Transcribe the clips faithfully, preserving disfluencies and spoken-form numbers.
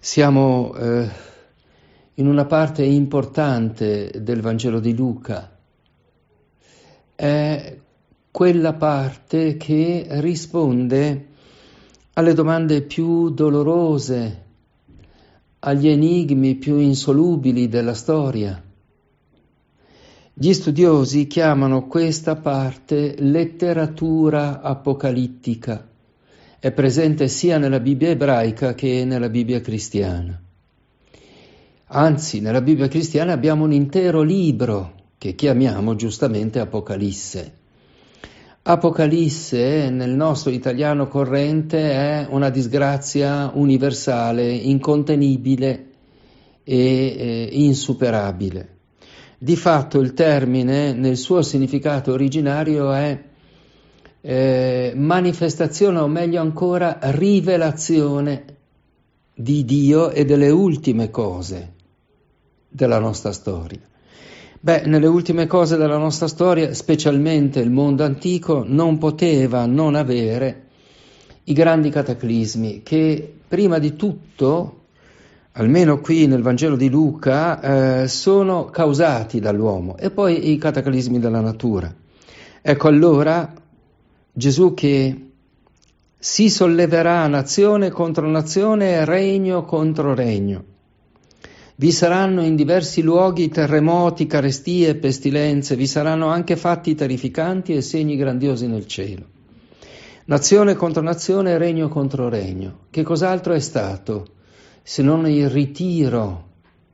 Siamo eh, in una parte importante del Vangelo di Luca. È quella parte che risponde alle domande più dolorose, agli enigmi più insolubili della storia. Gli studiosi chiamano questa parte letteratura apocalittica. È presente sia nella Bibbia ebraica che nella Bibbia cristiana. Anzi, nella Bibbia cristiana abbiamo un intero libro che chiamiamo giustamente Apocalisse. Apocalisse, nel nostro italiano corrente, è una disgrazia universale, incontenibile e eh, insuperabile. Di fatto il termine, nel suo significato originario, è eh, manifestazione, o meglio ancora, rivelazione di Dio e delle ultime cose della nostra storia. Beh, nelle ultime cose della nostra storia, specialmente il mondo antico, non poteva non avere i grandi cataclismi che prima di tutto, almeno qui nel Vangelo di Luca, eh, sono causati dall'uomo, e poi i cataclismi della natura. Ecco allora Gesù che si solleverà nazione contro nazione e regno contro regno. Vi saranno in diversi luoghi terremoti, carestie, pestilenze, vi saranno anche fatti terrificanti e segni grandiosi nel cielo. Nazione contro nazione, regno contro regno. Che cos'altro è stato se non il ritiro,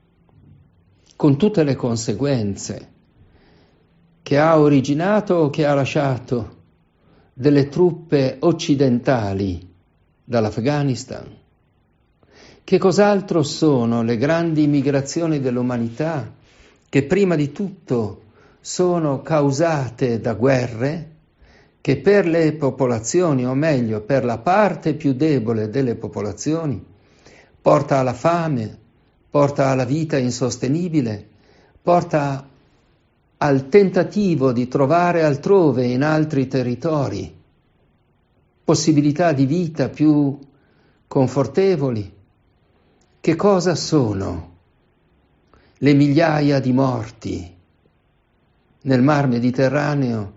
con tutte le conseguenze che ha originato o che ha lasciato, delle truppe occidentali dall'Afghanistan? Che cos'altro sono le grandi migrazioni dell'umanità che prima di tutto sono causate da guerre che per le popolazioni, o meglio per la parte più debole delle popolazioni, porta alla fame, porta alla vita insostenibile, porta al tentativo di trovare altrove, in altri territori, possibilità di vita più confortevoli. Che cosa sono le migliaia di morti nel Mar Mediterraneo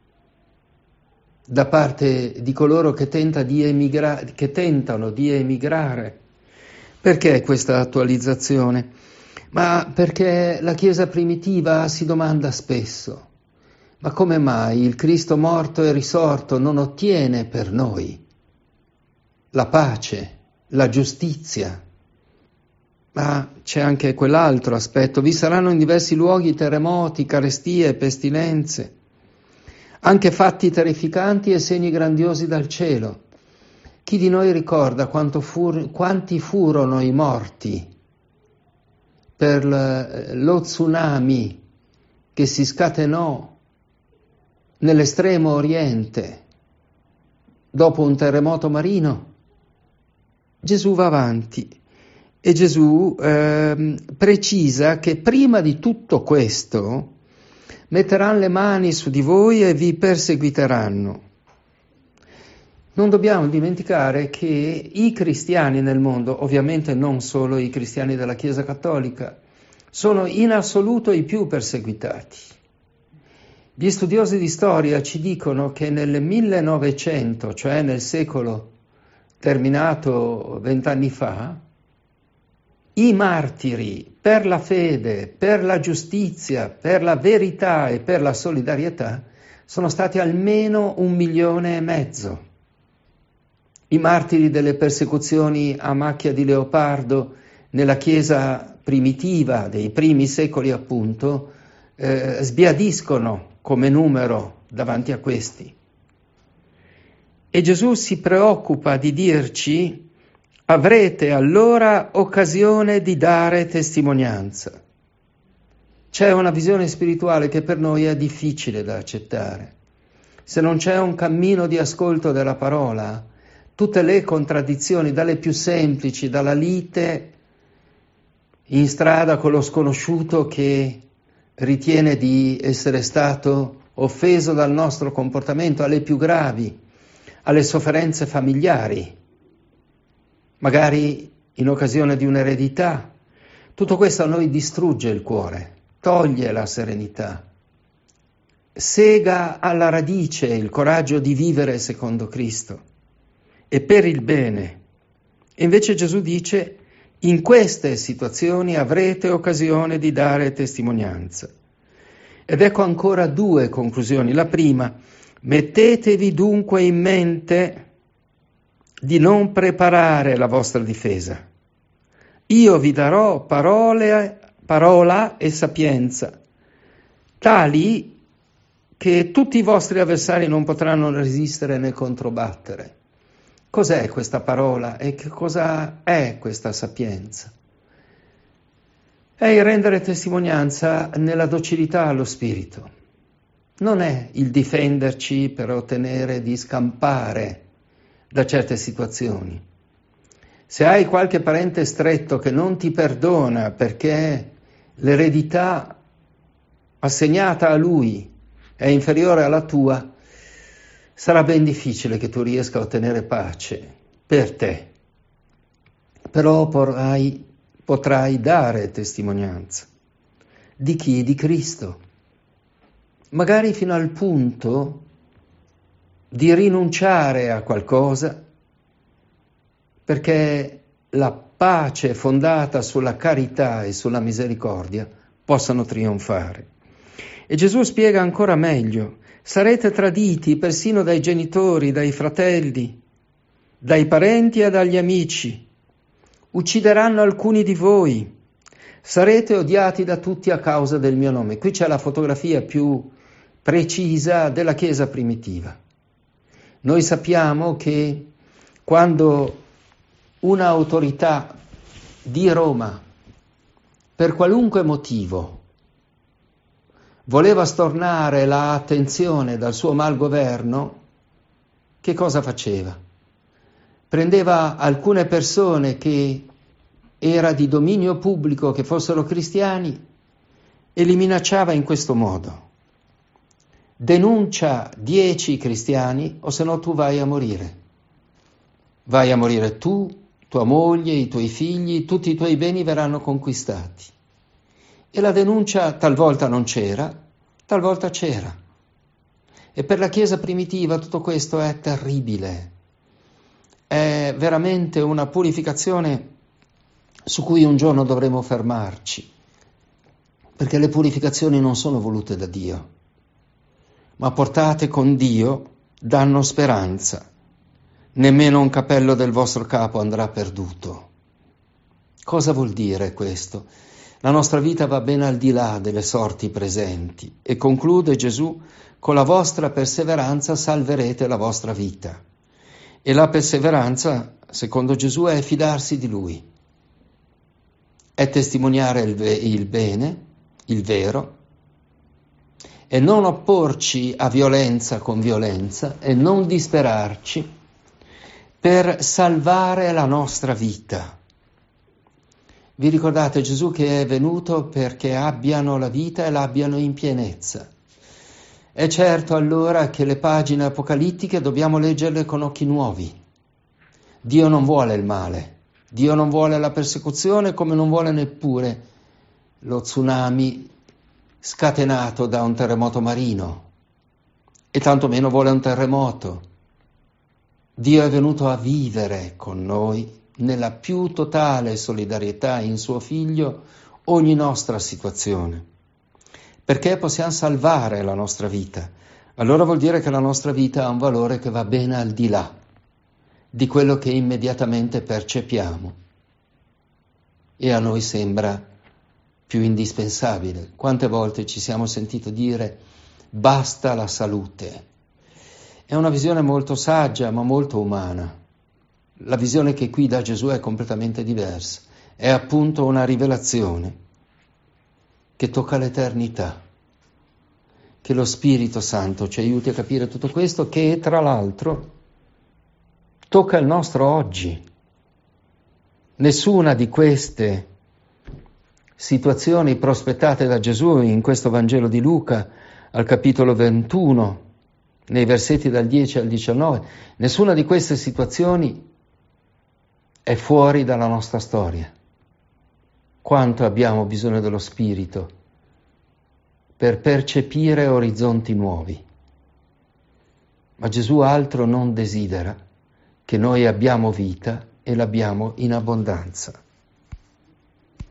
da parte di coloro che, tenta di emigra- che tentano di emigrare? Perché questa attualizzazione? Ma perché la Chiesa primitiva si domanda spesso: ma come mai il Cristo morto e risorto non ottiene per noi la pace, la giustizia? Ma c'è anche quell'altro aspetto: vi saranno in diversi luoghi terremoti, carestie, pestilenze, anche fatti terrificanti e segni grandiosi dal cielo. Chi di noi ricorda quanto fur, quanti furono i morti per lo tsunami che si scatenò nell'estremo oriente dopo un terremoto marino? Gesù va avanti e Gesù eh, precisa che prima di tutto questo metteranno le mani su di voi e vi perseguiteranno. Non dobbiamo dimenticare che i cristiani nel mondo, ovviamente non solo i cristiani della Chiesa Cattolica, sono in assoluto i più perseguitati. Gli studiosi di storia ci dicono che nel millenovecento, cioè nel secolo terminato vent'anni fa, i martiri per la fede, per la giustizia, per la verità e per la solidarietà sono stati almeno un milione e mezzo. I martiri delle persecuzioni a macchia di leopardo nella Chiesa primitiva dei primi secoli, appunto, eh, sbiadiscono come numero davanti a questi. E Gesù si preoccupa di dirci: avrete allora occasione di dare testimonianza. C'è una visione spirituale che per noi è difficile da accettare. Se non c'è un cammino di ascolto della parola, tutte le contraddizioni, dalle più semplici, dalla lite in strada con lo sconosciuto che ritiene di essere stato offeso dal nostro comportamento, alle più gravi, alle sofferenze familiari, magari in occasione di un'eredità. Tutto questo a noi distrugge il cuore, toglie la serenità, sega alla radice il coraggio di vivere secondo Cristo e per il bene. E invece Gesù dice: in queste situazioni avrete occasione di dare testimonianza. Ed ecco ancora due conclusioni. La prima: mettetevi dunque in mente di non preparare la vostra difesa. Io vi darò parole, parola e sapienza, tali che tutti i vostri avversari non potranno resistere né controbattere. Cos'è questa parola e che cosa è questa sapienza? È il rendere testimonianza nella docilità allo Spirito. Non è il difenderci per ottenere di scampare da certe situazioni. Se hai qualche parente stretto che non ti perdona perché l'eredità assegnata a lui è inferiore alla tua, sarà ben difficile che tu riesca a ottenere pace per te. Però potrai, potrai dare testimonianza. Di chi? Di Cristo. Magari fino al punto di rinunciare a qualcosa perché la pace fondata sulla carità e sulla misericordia possano trionfare. E Gesù spiega ancora meglio: sarete traditi persino dai genitori, dai fratelli, dai parenti e dagli amici. Uccideranno alcuni di voi. Sarete odiati da tutti a causa del mio nome. Qui c'è la fotografia più precisa della Chiesa primitiva. Noi sappiamo che quando un'autorità di Roma, per qualunque motivo, voleva stornare l'attenzione dal suo malgoverno, che cosa faceva? Prendeva alcune persone che era di dominio pubblico, che fossero cristiani, e li minacciava in questo modo: denuncia dieci cristiani o se no tu vai a morire. Vai a morire tu, tua moglie, i tuoi figli, tutti i tuoi beni verranno conquistati. E la denuncia talvolta non c'era, talvolta c'era. E per la Chiesa primitiva tutto questo è terribile. È veramente una purificazione su cui un giorno dovremo fermarci, perché le purificazioni non sono volute da Dio, ma portate con Dio danno speranza. Nemmeno un capello del vostro capo andrà perduto. Cosa vuol dire questo? La nostra vita va ben al di là delle sorti presenti, e conclude Gesù: con la vostra perseveranza salverete la vostra vita. E la perseveranza, secondo Gesù, è fidarsi di Lui, è testimoniare il, ve- il bene, il vero, e non opporci a violenza con violenza e non disperarci per salvare la nostra vita. Vi ricordate Gesù che è venuto perché abbiano la vita e l'abbiano in pienezza. È certo allora che le pagine apocalittiche dobbiamo leggerle con occhi nuovi. Dio non vuole il male, Dio non vuole la persecuzione, come non vuole neppure lo tsunami scatenato da un terremoto marino, e tanto meno vuole un terremoto. Dio è venuto a vivere con noi nella più totale solidarietà in suo Figlio ogni nostra situazione, perché possiamo salvare la nostra vita. Allora vuol dire che la nostra vita ha un valore che va ben al di là di quello che immediatamente percepiamo e a noi sembra più indispensabile. Quante volte ci siamo sentito dire: basta la salute. È una visione molto saggia, ma molto umana. La visione che qui dà Gesù è completamente diversa. È appunto una rivelazione che tocca l'eternità. Che lo Spirito Santo ci aiuti a capire tutto questo, che tra l'altro tocca il nostro oggi. Nessuna di queste situazioni prospettate da Gesù in questo Vangelo di Luca, al capitolo ventuno, nei versetti dal dieci al diciannove, nessuna di queste situazioni è fuori dalla nostra storia. Quanto abbiamo bisogno dello Spirito per percepire orizzonti nuovi. Ma Gesù altro non desidera che noi abbiamo vita e l'abbiamo in abbondanza.